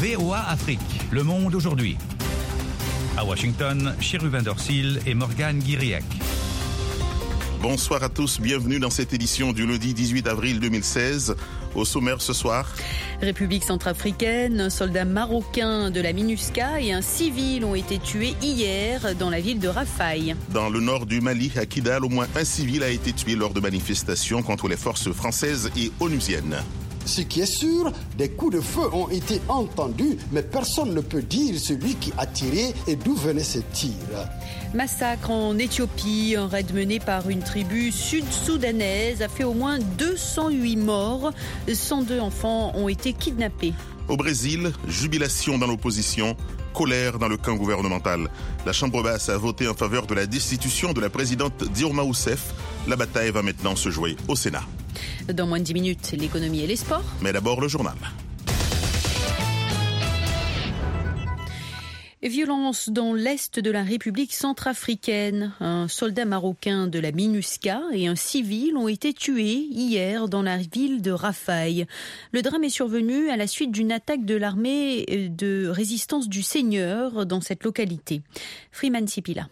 VOA Afrique, le monde aujourd'hui. À Washington, Cherubin Dorsil et Morgane Guiriec. Bonsoir à tous, bienvenue dans cette édition du lundi 18 avril 2016. Au sommaire ce soir. République centrafricaine, un soldat marocain de la MINUSCA et un civil ont été tués hier dans la ville de Rafai. Dans le nord du Mali, à Kidal, au moins un civil a été tué lors de manifestations contre les forces françaises et onusiennes. Ce qui est sûr, des coups de feu ont été entendus, mais personne ne peut dire celui qui a tiré et d'où venaient ces tirs. Massacre en Éthiopie, un raid mené par une tribu sud-soudanaise a fait au moins 208 morts. 102 enfants ont été kidnappés. Au Brésil, jubilation dans l'opposition, colère dans le camp gouvernemental. La Chambre basse a voté en faveur de la destitution de la présidente Dilma Rousseff. La bataille va maintenant se jouer au Sénat. Dans moins de 10 minutes, l'économie et les sports. Mais d'abord le journal. Violence dans l'est de la République centrafricaine. Un soldat marocain de la MINUSCA et un civil ont été tués hier dans la ville de Rafai. Le drame est survenu à la suite d'une attaque de l'armée de résistance du Seigneur dans cette localité. Freeman Sipila.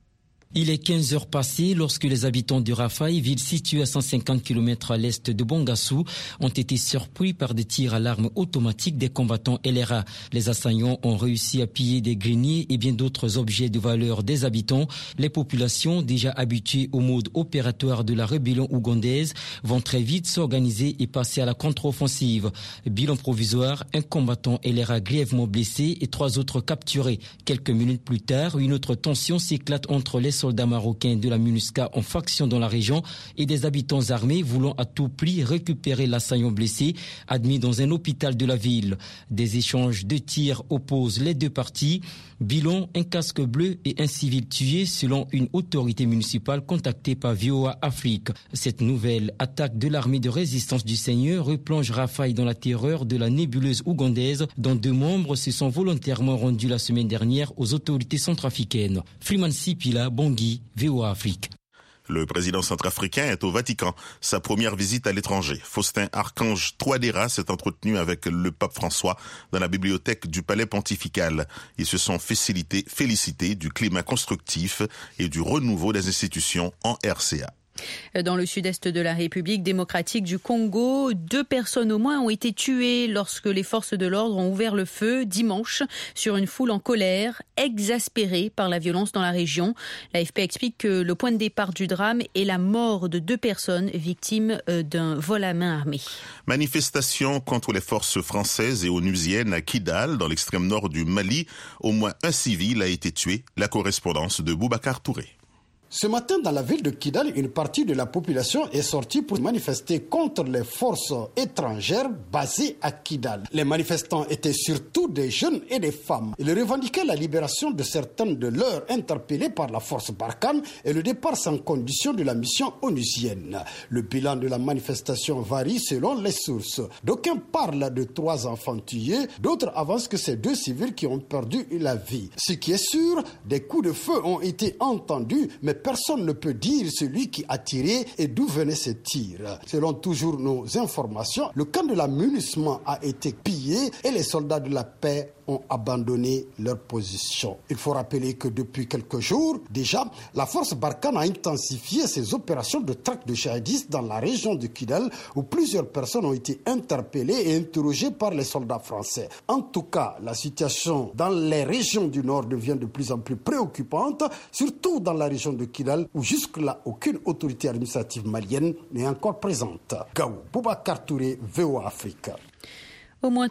Il est 15 heures passées lorsque les habitants de Rafai, ville située à 150 km à l'est de Bangassou, ont été surpris par des tirs à l'arme automatique des combattants LRA. Les assaillants ont réussi à piller des greniers et bien d'autres objets de valeur des habitants. Les populations, déjà habituées au mode opératoire de la rébellion ougandaise, vont très vite s'organiser et passer à la contre-offensive. Bilan provisoire, un combattant LRA grièvement blessé et 3 autres capturés. Quelques minutes plus tard, une autre tension s'éclate entre les soldats marocains de la MINUSCA en faction dans la région et des habitants armés voulant à tout prix récupérer l'assaillant blessé admis dans un hôpital de la ville. Des échanges de tirs opposent les deux parties. Bilan, un casque bleu et un civil tué selon une autorité municipale contactée par VOA Afrique. Cette nouvelle attaque de l'armée de résistance du Seigneur replonge Rafai dans la terreur de la nébuleuse ougandaise dont 2 membres se sont volontairement rendus la semaine dernière aux autorités centrafricaines. Freeman Sipila, Bangui, VOA Afrique. Le président centrafricain est au Vatican. Sa première visite à l'étranger. Faustin Archange Touadéra s'est entretenu avec le pape François dans la bibliothèque du palais pontifical. Ils se sont félicités du climat constructif et du renouveau des institutions en RCA. Dans le sud-est de la République démocratique du Congo, 2 personnes au moins ont été tuées lorsque les forces de l'ordre ont ouvert le feu dimanche sur une foule en colère, exaspérée par la violence dans la région. L'AFP explique que le point de départ du drame est la mort de 2 personnes victimes d'un vol à main armée. Manifestation contre les forces françaises et onusiennes à Kidal, dans l'extrême nord du Mali. Au moins un civil a été tué. La correspondance de Boubacar Touré. Ce matin, dans la ville de Kidal, une partie de la population est sortie pour manifester contre les forces étrangères basées à Kidal. Les manifestants étaient surtout des jeunes et des femmes. Ils revendiquaient la libération de certaines de leurs interpellés par la force Barkhane et le départ sans condition de la mission onusienne. Le bilan de la manifestation varie selon les sources. D'aucuns parlent de 3 enfants tués, d'autres avancent que c'est 2 civils qui ont perdu la vie. Ce qui est sûr, des coups de feu ont été entendus, mais personne ne peut dire celui qui a tiré et d'où venaient ces tirs. Selon toujours nos informations, le camp de la MINUSMA a été pillé et les soldats de la paix ont abandonné leur position. Il faut rappeler que depuis quelques jours, déjà, la force Barkhane a intensifié ses opérations de traque de djihadistes dans la région de Kidal, où plusieurs personnes ont été interpellées et interrogées par les soldats français. En tout cas, la situation dans les régions du nord devient de plus en plus préoccupante, surtout dans la région de Kidal, où jusque-là, aucune autorité administrative malienne n'est encore présente. Gao, Boubacar Touré, VOA Afrique. Au moins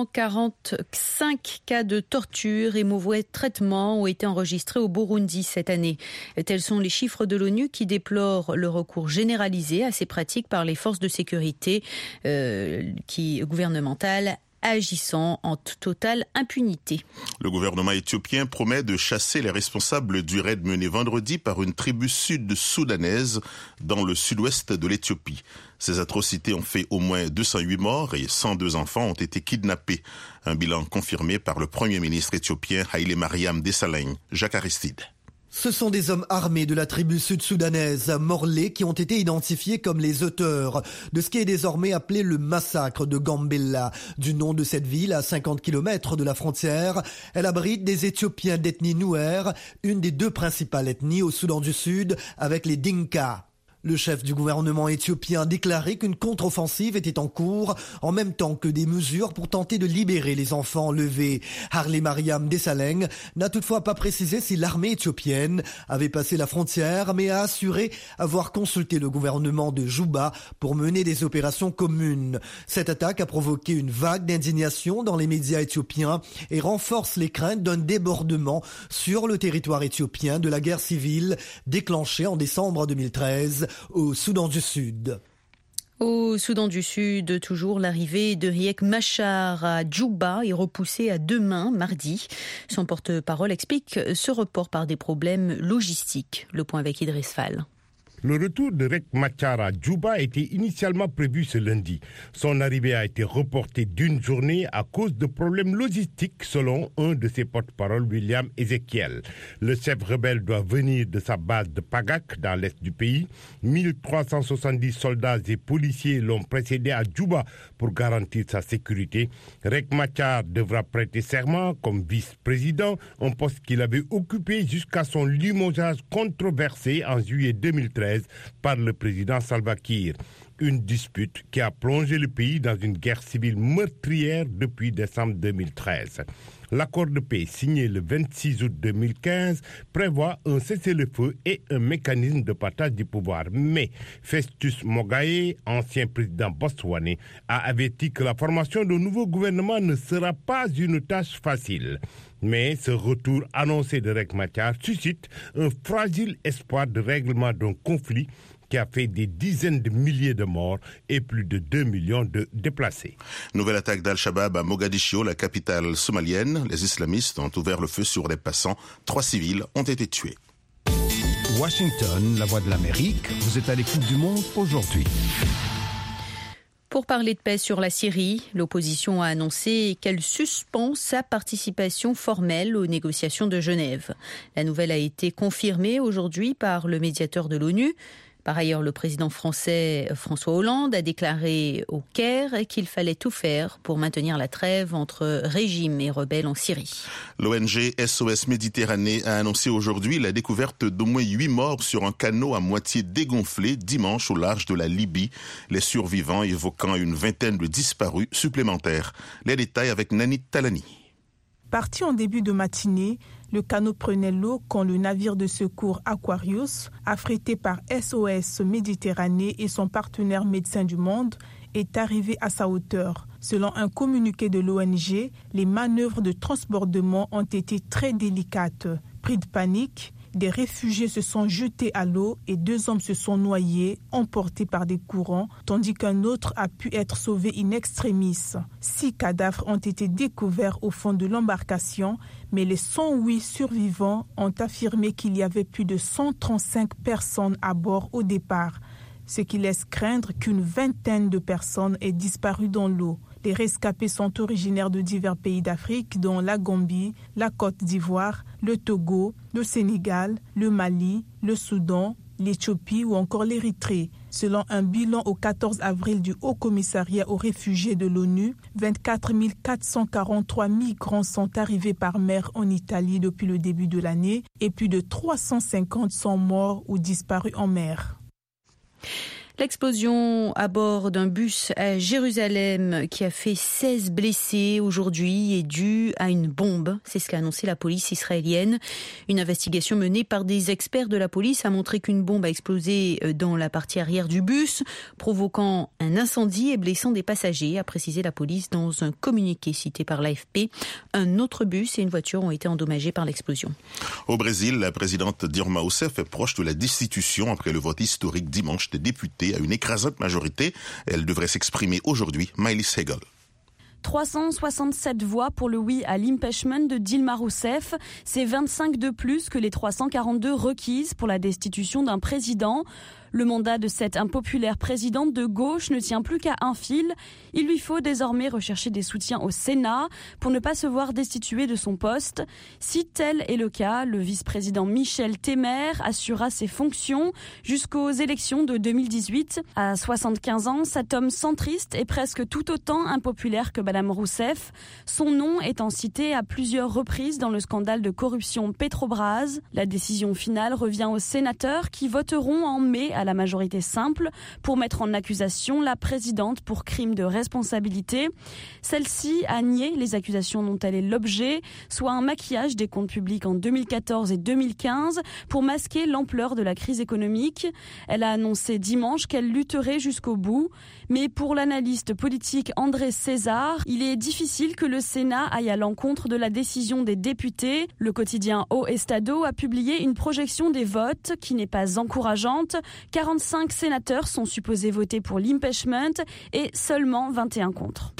345 cas de torture et mauvais traitements ont été enregistrés au Burundi cette année. Tels sont les chiffres de l'ONU qui déplorent le recours généralisé à ces pratiques par les forces de sécurité gouvernementales agissant en totale impunité. Le gouvernement éthiopien promet de chasser les responsables du raid mené vendredi par une tribu sud-soudanaise dans le sud-ouest de l'Éthiopie. Ces atrocités ont fait au moins 208 morts et 102 enfants ont été kidnappés. Un bilan confirmé par le Premier ministre éthiopien Haïlé Mariam Dessalegn. Jacques Aristide. Ce sont des hommes armés de la tribu sud-soudanaise Morley qui ont été identifiés comme les auteurs de ce qui est désormais appelé le massacre de Gambella. Du nom de cette ville, à 50 km de la frontière, elle abrite des Éthiopiens d'ethnie Nouer, une des deux principales ethnies au Soudan du Sud avec les Dinka. Le chef du gouvernement éthiopien a déclaré qu'une contre-offensive était en cours en même temps que des mesures pour tenter de libérer les enfants enlevés. Harley Mariam Desalegn n'a toutefois pas précisé si l'armée éthiopienne avait passé la frontière, mais a assuré avoir consulté le gouvernement de Juba pour mener des opérations communes. Cette attaque a provoqué une vague d'indignation dans les médias éthiopiens et renforce les craintes d'un débordement sur le territoire éthiopien de la guerre civile déclenchée en décembre 2013. Au Soudan du Sud. Au Soudan du Sud, toujours, l'arrivée de Riek Machar à Djouba est repoussée à demain, mardi. Son porte-parole explique ce report par des problèmes logistiques. Le point avec Idriss Fall. Le retour de Riek Machar à Djouba était initialement prévu ce lundi. Son arrivée a été reportée d'une journée à cause de problèmes logistiques, selon un de ses porte-parole, William Ezekiel. Le chef rebelle doit venir de sa base de Pagak, dans l'est du pays. 1370 soldats et policiers l'ont précédé à Djouba pour garantir sa sécurité. Riek Machar devra prêter serment comme vice-président, un poste qu'il avait occupé jusqu'à son limogeage controversé en juillet 2013 par le président Salva Kiir. Une dispute qui a plongé le pays dans une guerre civile meurtrière depuis décembre 2013. L'accord de paix signé le 26 août 2015 prévoit un cessez-le-feu et un mécanisme de partage du pouvoir. Mais Festus Mogae, ancien président botswanais, a averti que la formation d'un nouveau gouvernement ne sera pas une tâche facile. Mais ce retour annoncé de Riek Machar suscite un fragile espoir de règlement d'un conflit qui a fait des dizaines de milliers de morts et plus de 2 millions de déplacés. Nouvelle attaque d'Al-Shabaab à Mogadiscio, la capitale somalienne. Les islamistes ont ouvert le feu sur les passants. 3 civils ont été tués. Washington, la voix de l'Amérique, vous êtes à l'écoute du monde aujourd'hui. Pour parler de paix sur la Syrie, l'opposition a annoncé qu'elle suspend sa participation formelle aux négociations de Genève. La nouvelle a été confirmée aujourd'hui par le médiateur de l'ONU. Par ailleurs, le président français François Hollande a déclaré au Caire qu'il fallait tout faire pour maintenir la trêve entre régime et rebelles en Syrie. L'ONG SOS Méditerranée a annoncé aujourd'hui la découverte d'au moins 8 morts sur un canot à moitié dégonflé dimanche au large de la Libye. Les survivants évoquant une vingtaine de disparus supplémentaires. Les détails avec Nani Talani. Parti en début de matinée, le canot prenait l'eau quand le navire de secours Aquarius, affrété par SOS Méditerranée et son partenaire Médecins du Monde, est arrivé à sa hauteur. Selon un communiqué de l'ONG, les manœuvres de transbordement ont été très délicates. Pris de panique, des réfugiés se sont jetés à l'eau et 2 hommes se sont noyés, emportés par des courants, tandis qu'un autre a pu être sauvé in extremis. 6 cadavres ont été découverts au fond de l'embarcation, mais les 108 survivants ont affirmé qu'il y avait plus de 135 personnes à bord au départ, ce qui laisse craindre qu'une vingtaine de personnes aient disparu dans l'eau. Les rescapés sont originaires de divers pays d'Afrique, dont la Gambie, la Côte d'Ivoire, le Togo, le Sénégal, le Mali, le Soudan, l'Éthiopie ou encore l'Érythrée. Selon un bilan au 14 avril du Haut Commissariat aux réfugiés de l'ONU, 24 443 migrants sont arrivés par mer en Italie depuis le début de l'année et plus de 350 sont morts ou disparus en mer. L'explosion à bord d'un bus à Jérusalem qui a fait 16 blessés aujourd'hui est due à une bombe. C'est ce qu'a annoncé la police israélienne. Une investigation menée par des experts de la police a montré qu'une bombe a explosé dans la partie arrière du bus, provoquant un incendie et blessant des passagers, a précisé la police dans un communiqué cité par l'AFP. Un autre bus et une voiture ont été endommagés par l'explosion. Au Brésil, la présidente Dilma Rousseff est proche de la destitution après le vote historique dimanche des députés à une écrasante majorité. Elle devrait s'exprimer aujourd'hui. Maëlys Hegel. 367 voix pour le oui à l'impeachment de Dilma Rousseff. C'est 25 de plus que les 342 requises pour la destitution d'un président. Le mandat de cette impopulaire présidente de gauche ne tient plus qu'à un fil. Il lui faut désormais rechercher des soutiens au Sénat pour ne pas se voir destitué de son poste. Si tel est le cas, le vice-président Michel Temer assurera ses fonctions jusqu'aux élections de 2018. À 75 ans, cet homme centriste est presque tout autant impopulaire que Mme Rousseff. Son nom étant cité à plusieurs reprises dans le scandale de corruption Petrobras. La décision finale revient aux sénateurs qui voteront en mai à la majorité simple pour mettre en accusation la présidente pour crime de responsabilité. Celle-ci a nié les accusations dont elle est l'objet, soit un maquillage des comptes publics en 2014 et 2015 pour masquer l'ampleur de la crise économique. Elle a annoncé dimanche qu'elle lutterait jusqu'au bout. Mais pour l'analyste politique André César, il est difficile que le Sénat aille à l'encontre de la décision des députés. Le quotidien O Estado a publié une projection des votes qui n'est pas encourageante. 45 sénateurs sont supposés voter pour l'impeachment et seulement 21 contre.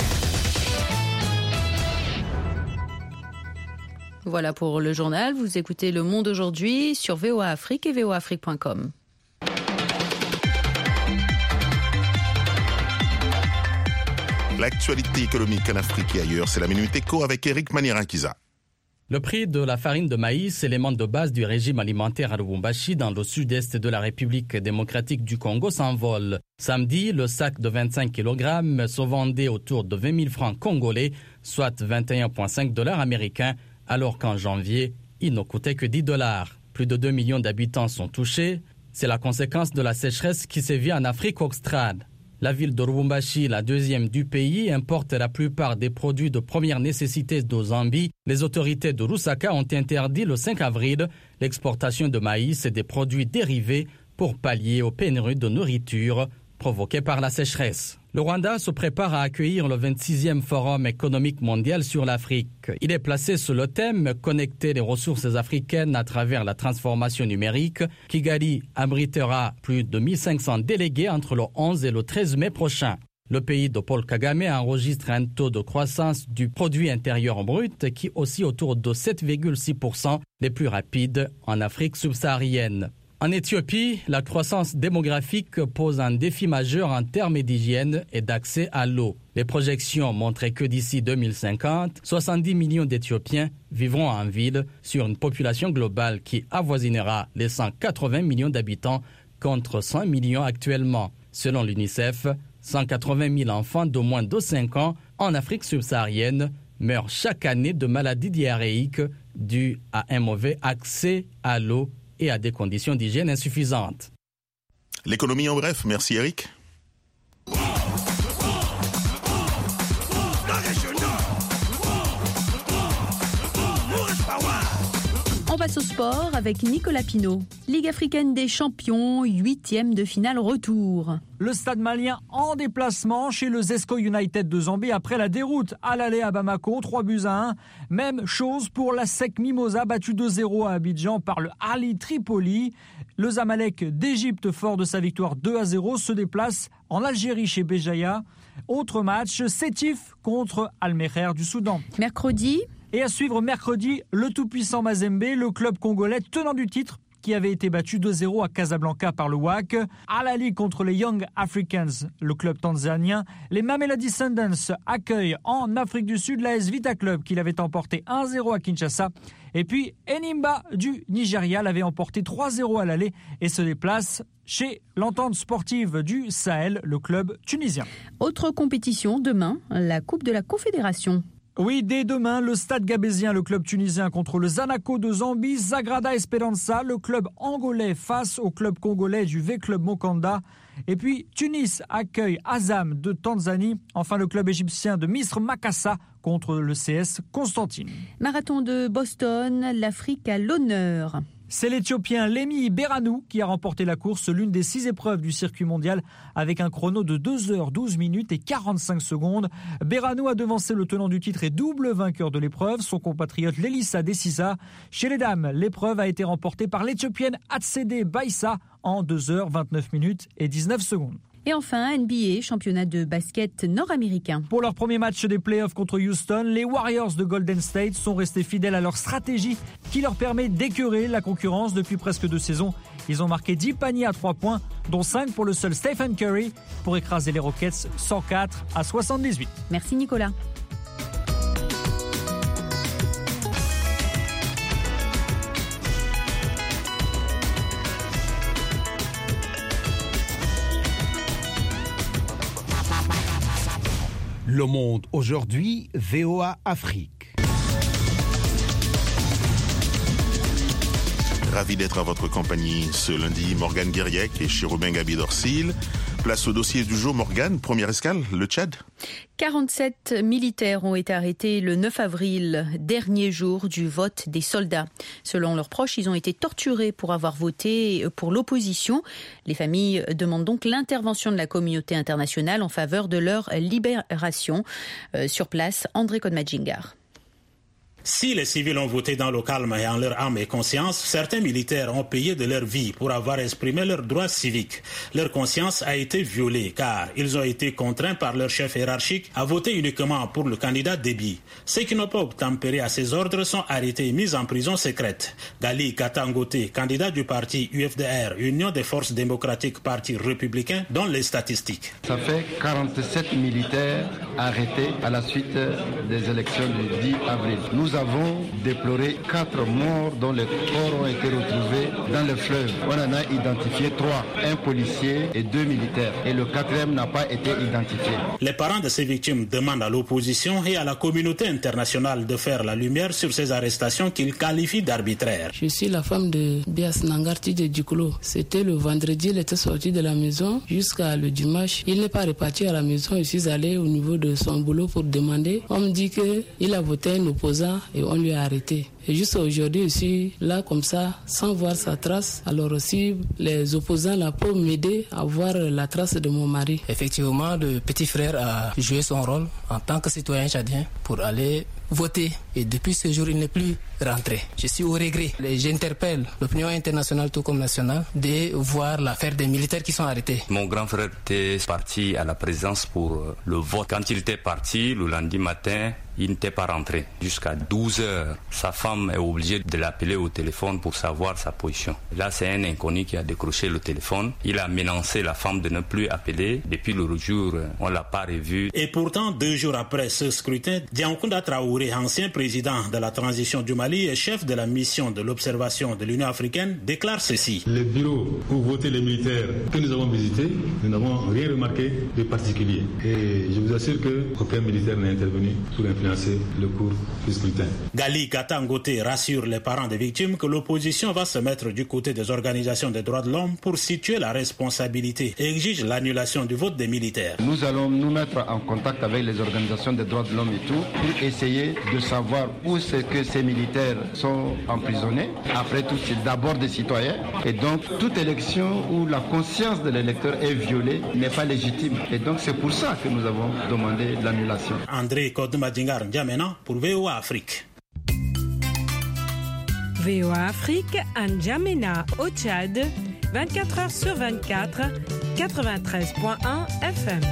Voilà pour le journal. Vous écoutez Le Monde aujourd'hui sur VOA Afrique et voaafrique.com. L'actualité économique en Afrique et ailleurs, c'est la Minute Éco avec Eric Manirankiza. Le prix de la farine de maïs, élément de base du régime alimentaire à Lubumbashi, dans le sud-est de la République démocratique du Congo, s'envole. Samedi, le sac de 25 kg se vendait autour de 20 000 francs congolais, soit 21,5 $ américains, alors qu'en janvier, il ne coûtait que 10 $. Plus de 2 millions d'habitants sont touchés. C'est la conséquence de la sécheresse qui sévit en Afrique australe. La ville de Lubumbashi, la deuxième du pays, importe la plupart des produits de première nécessité de Zambie. Les autorités de Lusaka ont interdit le 5 avril l'exportation de maïs et des produits dérivés pour pallier aux pénuries de nourriture provoquées par la sécheresse. Le Rwanda se prépare à accueillir le 26e Forum économique mondial sur l'Afrique. Il est placé sous le thème « Connecter les ressources africaines à travers la transformation numérique ». Kigali abritera plus de 1500 délégués entre le 11 et le 13 mai prochain. Le pays de Paul Kagame enregistre un taux de croissance du produit intérieur brut qui oscille autour de 7,6%, les plus rapides en Afrique subsaharienne. En Éthiopie, la croissance démographique pose un défi majeur en termes d'hygiène et d'accès à l'eau. Les projections montraient que d'ici 2050, 70 millions d'Éthiopiens vivront en ville sur une population globale qui avoisinera les 180 millions d'habitants contre 100 millions actuellement. Selon l'UNICEF, 180 000 enfants de moins de 5 ans en Afrique subsaharienne meurent chaque année de maladies diarrhéiques dues à un mauvais accès à l'eau et à des conditions d'hygiène insuffisantes. L'économie en bref, merci Eric. On passe au sport avec Nicolas Pinault. Ligue africaine des champions, 8e de finale retour. Le stade malien en déplacement chez le Zesco United de Zambie après la déroute à l'aller à Bamako, 3-1. Même chose pour la SEC Mimosa, battu 2-0 à Abidjan par le Ali Tripoli. Le Zamalek d'Égypte, fort de sa victoire 2-0, se déplace en Algérie chez Béjaïa. Autre match, Sétif contre Al-Meher du Soudan. Mercredi. Et à suivre mercredi, le tout-puissant Mazembe, le club congolais tenant du titre, qui avait été battu 2-0 à Casablanca par le WAC. À la Ligue contre les Young Africans, le club tanzanien, les Mamelodi Sundowns accueillent en Afrique du Sud l'AS Vita Club qui l'avait emporté 1-0 à Kinshasa. Et puis Enimba du Nigeria l'avait emporté 3-0 à l'aller et se déplace chez l'entente sportive du Sahel, le club tunisien. Autre compétition demain, la Coupe de la Confédération. Oui, dès demain, le Stade Gabésien, le club tunisien contre le Zanaco de Zambie, Zagrada Esperança, le club angolais face au club congolais du V-Club Mokanda. Et puis Tunis accueille Azam de Tanzanie. Enfin, le club égyptien de Misr Makassa contre le CS Constantine. Marathon de Boston, l'Afrique à l'honneur. C'est l'Éthiopien Lémi Beranou qui a remporté la course, l'une des 6 épreuves du circuit mondial, avec un chrono de 2h12 minutes et 45 secondes. Beranou a devancé le tenant du titre et double vainqueur de l'épreuve, son compatriote Lelissa Desisa. Chez les dames, l'épreuve a été remportée par l'Éthiopienne Atsede Baïssa en 2h29 minutes et 19 secondes. Et enfin, NBA, championnat de basket nord-américain. Pour leur premier match des playoffs contre Houston, les Warriors de Golden State sont restés fidèles à leur stratégie qui leur permet d'écœurer la concurrence depuis presque 2 saisons. Ils ont marqué 10 paniers à 3 points, dont 5 pour le seul Stephen Curry, pour écraser les Rockets 104-78. Merci Nicolas. Le Monde aujourd'hui, VOA Afrique. Ravi d'être à votre compagnie ce lundi. Morgane Guiriec et Chérubin Gabi Dorsil. Place au dossier du jour. Morgane, première escale, le Tchad. 47 militaires ont été arrêtés le 9 avril, dernier jour du vote des soldats. Selon leurs proches, ils ont été torturés pour avoir voté pour l'opposition. Les familles demandent donc l'intervention de la communauté internationale en faveur de leur libération. Sur place, André Kodmadjingar. Si les civils ont voté dans le calme et en leur âme et conscience, certains militaires ont payé de leur vie pour avoir exprimé leurs droits civiques. Leur conscience a été violée car ils ont été contraints par leur chef hiérarchique à voter uniquement pour le candidat Déby. Ceux qui n'ont pas obtempéré à ses ordres sont arrêtés et mis en prison secrète. Gali Katangote, candidat du parti UFDR, Union des forces démocratiques parti républicain, donne les statistiques. Ça fait 47 militaires arrêtés à la suite des élections du 10 avril. Nous avons déploré 4 morts dont les corps ont été retrouvés dans le fleuve. On en a identifié 3, un policier et 2 militaires. Et le 4e n'a pas été identifié. Les parents de ces victimes demandent à l'opposition et à la communauté internationale de faire la lumière sur ces arrestations qu'ils qualifient d'arbitraires. Je suis la femme de Bias Nangarti de Djikolo. C'était le vendredi, il était sorti de la maison jusqu'à le dimanche. Il n'est pas reparti à la maison. Je suis allé au niveau de son boulot pour demander. On me dit qu'il a voté un opposant et on lui a arrêté. Et juste aujourd'hui, je suis là comme ça, sans voir sa trace. Alors aussi, les opposants là peuvent m'aider à voir la trace de mon mari. Effectivement, le petit frère a joué son rôle en tant que citoyen tchadien pour aller voter. Et depuis ce jour, il n'est plus rentré. Je suis au regret. J'interpelle l'opinion internationale tout comme nationale de voir l'affaire des militaires qui sont arrêtés. Mon grand frère était parti à la présidence pour le vote. Quand il était parti, le lundi matin, il n'était pas rentré. Jusqu'à 12 heures, sa femme est obligée de l'appeler au téléphone pour savoir sa position. Là, c'est un inconnu qui a décroché le téléphone. Il a menacé la femme de ne plus appeler. Depuis le jour, on ne l'a pas revu. Et pourtant, 2 jours après ce scrutin, Diankounda Traoré, ancien président de la transition du Mali et chef de la mission de l'observation de l'Union africaine, déclare ceci. Les bureaux où votaient les militaires que nous avons visités, nous n'avons rien remarqué de particulier. Et je vous assure qu'aucun militaire n'est intervenu pour influencer le cours du scrutin. Gali Katangote rassure les parents des victimes que l'opposition va se mettre du côté des organisations des droits de l'homme pour situer la responsabilité et exige l'annulation du vote des militaires. Nous allons nous mettre en contact avec les organisations des droits de l'homme et tout pour essayer de savoir où c'est que ces militaires sont emprisonnés. Après tout, c'est d'abord des citoyens. Et donc, toute élection où la conscience de l'électeur est violée n'est pas légitime. Et donc, c'est pour ça que nous avons demandé l'annulation. André Kodmadjingar N'Djamena pour VOA Afrique. VOA Afrique, N'Djamena au Tchad, 24 heures sur 24, 93.1 FM.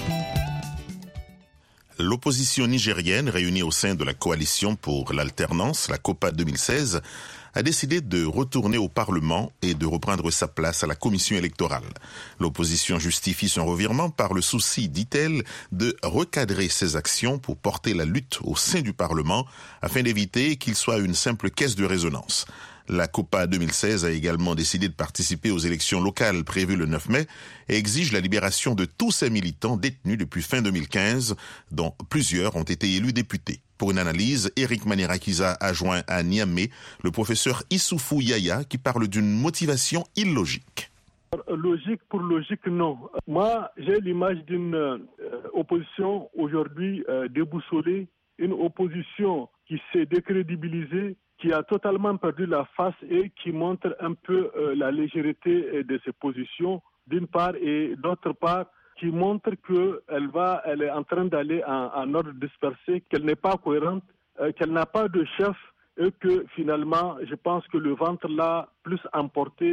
L'opposition nigérienne réunie au sein de la coalition pour l'alternance, la COPA 2016, a décidé de retourner au Parlement et de reprendre sa place à la commission électorale. L'opposition justifie son revirement par le souci, dit-elle, de recadrer ses actions pour porter la lutte au sein du Parlement afin d'éviter qu'il soit une simple caisse de résonance. La COPA 2016 a également décidé de participer aux élections locales prévues le 9 mai et exige la libération de tous ses militants détenus depuis fin 2015, dont plusieurs ont été élus députés. Pour une analyse, Eric Manirakiza a joint à Niamey le professeur Issoufou Yaya qui parle d'une motivation illogique. Logique pour logique, non. Moi, j'ai l'image d'une opposition aujourd'hui déboussolée, une opposition qui s'est décrédibilisée, qui a totalement perdu la face et qui montre un peu la légèreté de ses positions, d'une part, et d'autre part, qui montre qu'elle est en train d'aller en ordre dispersé, qu'elle n'est pas cohérente, qu'elle n'a pas de chef et que finalement, je pense que le ventre l'a plus emporté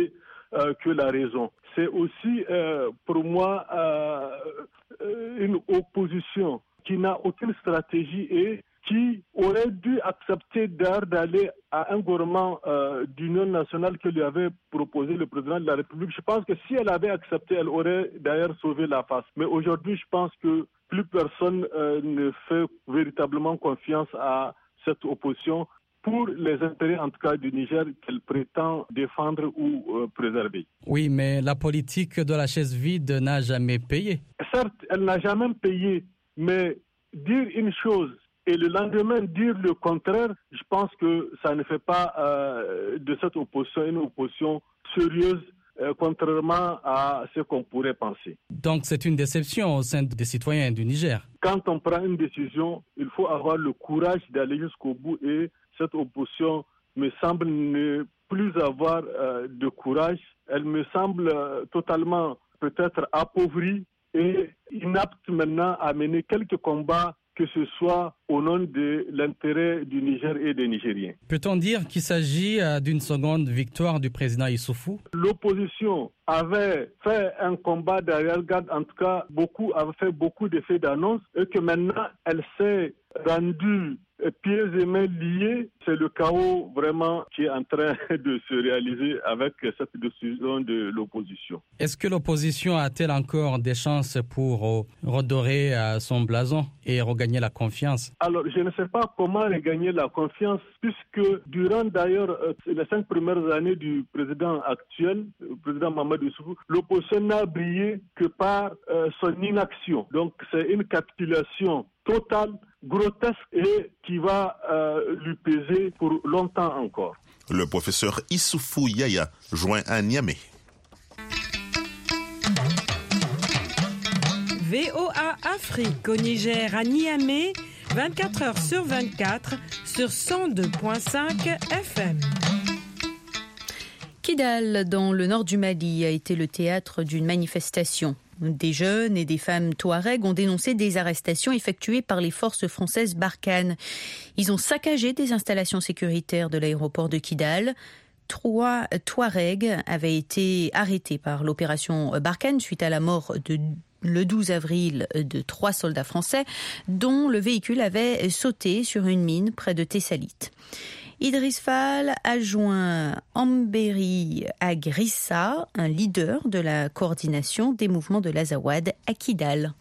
que la raison. C'est aussi pour moi une opposition qui n'a aucune stratégie et qui aurait dû accepter d'aller à un gouvernement d'union nationale que lui avait proposé le président de la République. Je pense que si elle avait accepté, elle aurait d'ailleurs sauvé la face. Mais aujourd'hui, je pense que plus personne ne fait véritablement confiance à cette opposition pour les intérêts, en tout cas, du Niger qu'elle prétend défendre ou préserver. Oui, mais la politique de la chaise vide n'a jamais payé. Certes, elle n'a jamais payé, mais dire une chose et le lendemain dire le contraire, je pense que ça ne fait pas de cette opposition une opposition sérieuse, contrairement à ce qu'on pourrait penser. Donc c'est une déception au sein des citoyens du Niger. Quand on prend une décision, il faut avoir le courage d'aller jusqu'au bout et cette opposition me semble ne plus avoir de courage. Elle me semble totalement peut-être appauvrie et inapte maintenant à mener quelques combats, que ce soit au nom de l'intérêt du Niger et des Nigériens. Peut-on dire qu'il s'agit d'une seconde victoire du président Issoufou? L'opposition avait fait un combat d'arrière-garde, en tout cas, avait fait beaucoup d'effets d'annonce et que maintenant elle s'est rendue pieds et mains liés. C'est le chaos vraiment qui est en train de se réaliser avec cette décision de l'opposition. Est-ce que l'opposition a-t-elle encore des chances pour redorer son blason et regagner la confiance? Alors, je ne sais pas comment regagner la confiance, puisque durant d'ailleurs les 5 premières années du président actuel, le président Mahamadou Issoufou, l'opposition n'a brillé que par son inaction. Donc, c'est une capitulation totale, grotesque et qui va lui peser pour longtemps encore. Le professeur Issoufou Yaya, joint à Niamey. VOA Afrique au Niger à Niamey, 24 heures sur 24 sur 102.5 FM. Kidal, dans le nord du Mali, a été le théâtre d'une manifestation. Des jeunes et des femmes touaregs ont dénoncé des arrestations effectuées par les forces françaises Barkhane. Ils ont saccagé des installations sécuritaires de l'aéroport de Kidal. 3 Touaregs avaient été arrêtés par l'opération Barkhane suite à la mort le 12 avril de 3 soldats français dont le véhicule avait sauté sur une mine près de Tessalit. Idriss Fall adjoint Amberi Agrissa, un leader de la coordination des mouvements de l'Azawad à Kidal.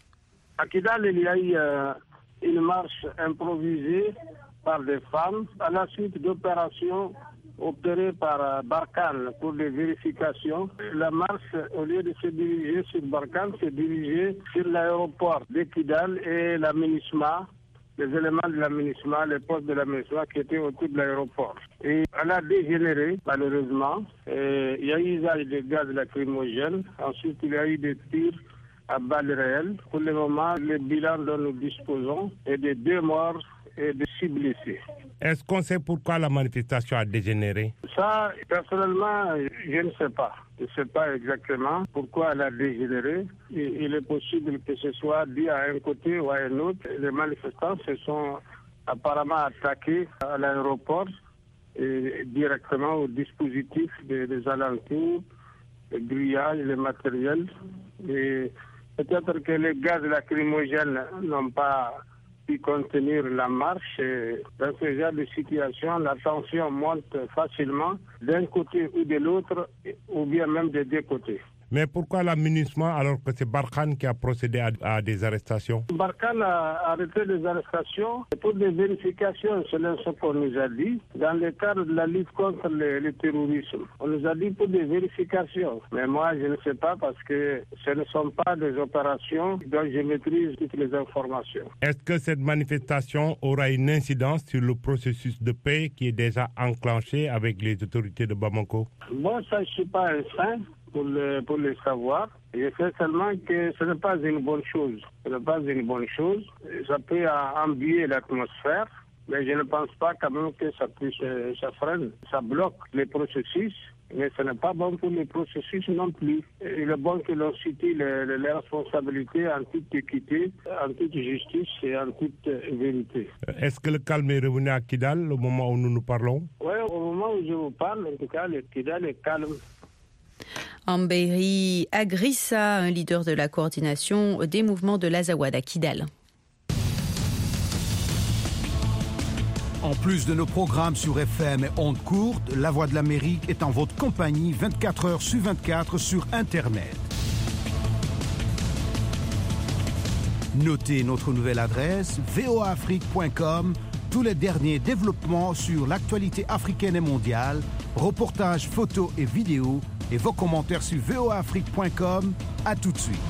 À Kidal, il y a eu une marche improvisée par des femmes à la suite d'opérations opérées par Barkhane pour des vérifications. La marche, au lieu de se diriger sur Barkhane, s'est dirigée sur l'aéroport de Kidal et la MINUSMA, les éléments de la MINUSMA, les postes de la MINUSMA qui étaient autour de l'aéroport. Et elle a dégénéré, malheureusement. Il y a eu usage de gaz lacrymogène. Ensuite, il y a eu des tirs à balles réelles. Pour le moment, le bilan dont nous disposons est de 2 morts et de 6 blessés. Est-ce qu'on sait pourquoi la manifestation a dégénéré? Ça, personnellement, je ne sais pas. Je ne sais pas exactement pourquoi elle a dégénéré. Il est possible que ce soit dû à un côté ou à un autre. Les manifestants se sont apparemment attaqués à l'aéroport et directement au dispositif des alentours, le grillage, le matériel. Et peut-être que les gaz lacrymogènes n'ont pas pu contenir la marche. Et dans ce genre de situation, la tension monte facilement d'un côté ou de l'autre, ou bien même des 2 côtés. Mais pourquoi la MINUSMA alors que c'est Barkhane qui a procédé à des arrestations? Barkhane a arrêté les arrestations pour des vérifications, selon ce qu'on nous a dit, dans le cadre de la lutte contre le terrorisme. On nous a dit pour des vérifications. Mais moi, je ne sais pas parce que ce ne sont pas des opérations dont je maîtrise toutes les informations. Est-ce que cette manifestation aura une incidence sur le processus de paix qui est déjà enclenché avec les autorités de Bamako? Moi, ça, je ne suis pas un saint pour le savoir. Je sais seulement que ce n'est pas une bonne chose. Ce n'est pas une bonne chose. Ça peut embuer l'atmosphère, mais je ne pense pas quand même que ça freine. Ça bloque les processus, mais ce n'est pas bon pour les processus non plus. Il est bon que l'on situe les responsabilités en toute équité, en toute justice et en toute vérité. Est-ce que le calme est revenu à Kidal au moment où nous nous parlons? Oui, au moment où je vous parle, en tout cas, le Kidal est calme. Amberi Agrissa, un leader de la coordination des mouvements de l'Azawad à Kidal. En plus de nos programmes sur FM et ondes courtes, La Voix de l'Amérique est en votre compagnie 24 heures sur 24 sur Internet. Notez notre nouvelle adresse voaafrique.com. Tous les derniers développements sur l'actualité africaine et mondiale, reportages, photos et vidéos, et vos commentaires sur voaafrique.com. À tout de suite.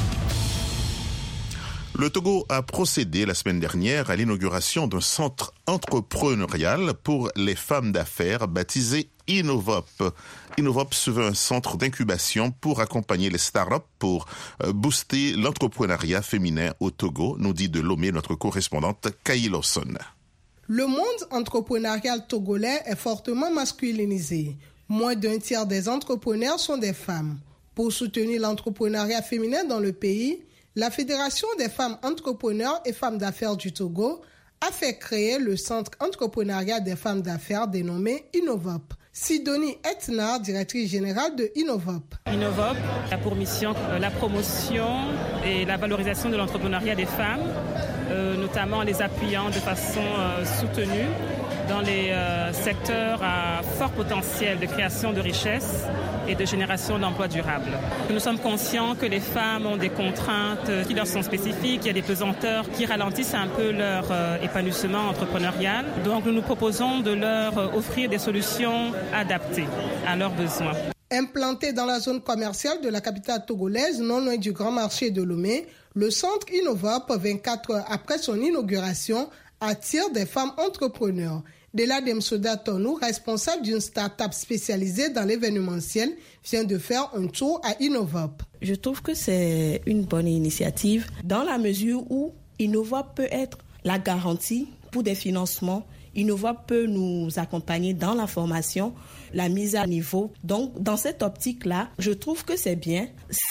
Le Togo a procédé la semaine dernière à l'inauguration d'un centre entrepreneurial pour les femmes d'affaires baptisé Innovop. Innovop se veut un centre d'incubation pour accompagner les startups pour booster l'entrepreneuriat féminin au Togo, nous dit de Lomé notre correspondante Kayi Lawson. Le monde entrepreneurial togolais est fortement masculinisé. Moins d'un tiers des entrepreneurs sont des femmes. Pour soutenir l'entrepreneuriat féminin dans le pays, la Fédération des femmes entrepreneurs et femmes d'affaires du Togo a fait créer le centre entrepreneuriat des femmes d'affaires dénommé Innovop. Sidonie Etnar, directrice générale de Innovop. Innovop a pour mission la promotion et la valorisation de l'entrepreneuriat des femmes, notamment en les appuyant de façon soutenue dans les secteurs à fort potentiel de création de richesses et de génération d'emplois durables. Nous sommes conscients que les femmes ont des contraintes qui leur sont spécifiques, il y a des pesanteurs qui ralentissent un peu leur épanouissement entrepreneurial. Donc nous nous proposons de leur offrir des solutions adaptées à leurs besoins. Implanté dans la zone commerciale de la capitale togolaise, non loin du grand marché de Lomé, le centre Innovop, 24 heures après son inauguration, attire des femmes entrepreneurs. Dela Demsoda Tonou, responsable d'une start-up spécialisée dans l'événementiel, vient de faire un tour à Innovop. Je trouve que c'est une bonne initiative dans la mesure où Innovop peut être la garantie pour des financements. Innovop peut nous accompagner dans la formation, la mise à niveau. Donc, dans cette optique-là, je trouve que c'est bien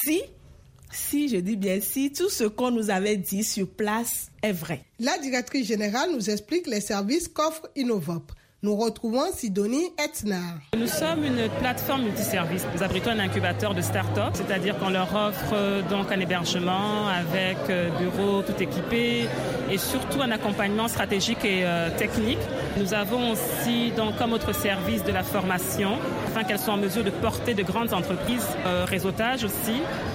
si je dis bien si, tout ce qu'on nous avait dit sur place est vrai. La directrice générale nous explique les services qu'offre Innovop. Nous retrouvons Sidonie Etnar. Nous sommes une plateforme multiservice. Nous abritons un incubateur de start-up, c'est-à-dire qu'on leur offre donc un hébergement avec bureau tout équipé et surtout un accompagnement stratégique et technique. Nous avons aussi donc comme autre service de la formation afin qu'elles soient en mesure de porter de grandes entreprises, réseautage aussi.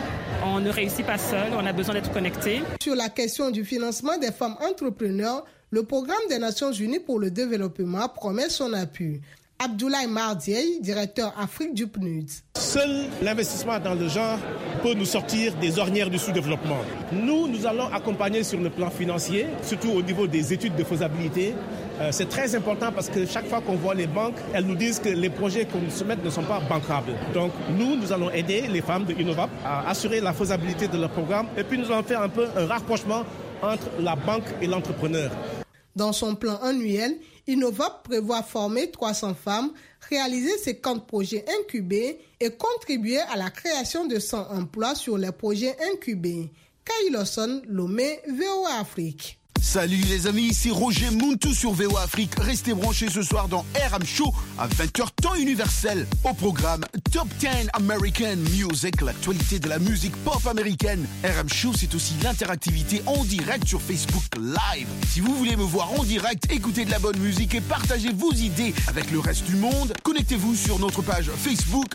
On ne réussit pas seul, on a besoin d'être connecté. Sur la question du financement des femmes entrepreneurs, le programme des Nations Unies pour le développement promet son appui. Abdoulaye Mardiaye, directeur Afrique du PNUD. Seul l'investissement dans le genre peut nous sortir des ornières du sous-développement. Nous allons accompagner sur le plan financier, surtout au niveau des études de faisabilité. C'est très important parce que chaque fois qu'on voit les banques, elles nous disent que les projets qu'on soumet ne sont pas bancables. Donc nous allons aider les femmes de Innovop à assurer la faisabilité de leur programme et puis nous allons faire un peu un rapprochement entre la banque et l'entrepreneur. Dans son plan annuel, Innovop prévoit former 300 femmes, réaliser 50 projets incubés et contribuer à la création de 100 emplois sur les projets incubés. Kayi Lawson, Lomé, VOA Afrique. Salut les amis, c'est Roger Muntu sur VOA Afrique. Restez branchés ce soir dans RM Show à 20h temps universel. Au programme Top 10 American Music, l'actualité de la musique pop américaine. RM Show, c'est aussi l'interactivité en direct sur Facebook Live. Si vous voulez me voir en direct, écouter de la bonne musique et partager vos idées avec le reste du monde, connectez-vous sur notre page Facebook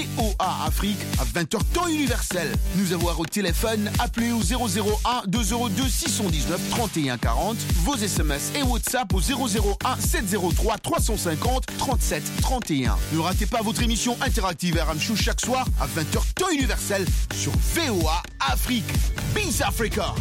VOA Afrique à 20h temps universel. Nous avoir au téléphone, appelez au 001 202 619 31 40, vos SMS et WhatsApp au 001 703 350 37 31. Ne ratez pas votre émission interactive RM Show chaque soir à 20h temps universel sur VOA Afrique. Peace Africa!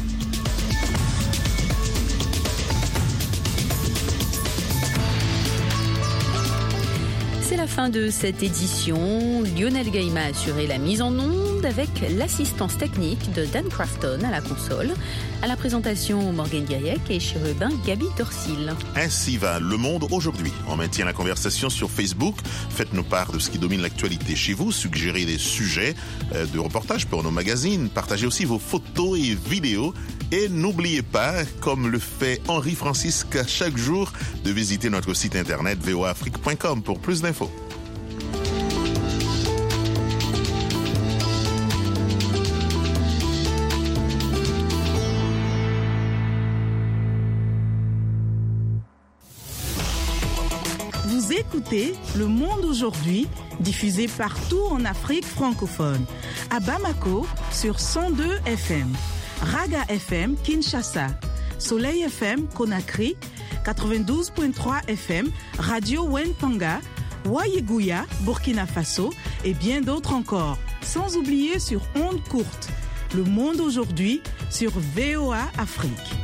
C'est la fin de cette édition. Lionel Gaïma a assuré la mise en onde avec l'assistance technique de Dan Crafton à la console. À la présentation, Morgane Guiriec et chérubin Gabi Dorsil. Ainsi va le monde aujourd'hui. On maintient la conversation sur Facebook. Faites-nous part de ce qui domine l'actualité chez vous. Suggérez des sujets de reportages pour nos magazines. Partagez aussi vos photos et vidéos. Et n'oubliez pas, comme le fait Henri Francisque chaque jour, de visiter notre site internet voaafrique.com pour plus d'infos. Vous écoutez Le Monde aujourd'hui, diffusé partout en Afrique francophone. À Bamako, sur 102 FM. Raga FM, Kinshasa. Soleil FM, Conakry. 92.3 FM, Radio Wenpanga. Wayeguya, Burkina Faso. Et bien d'autres encore. Sans oublier sur ondes courtes. Le Monde aujourd'hui, sur VOA Afrique.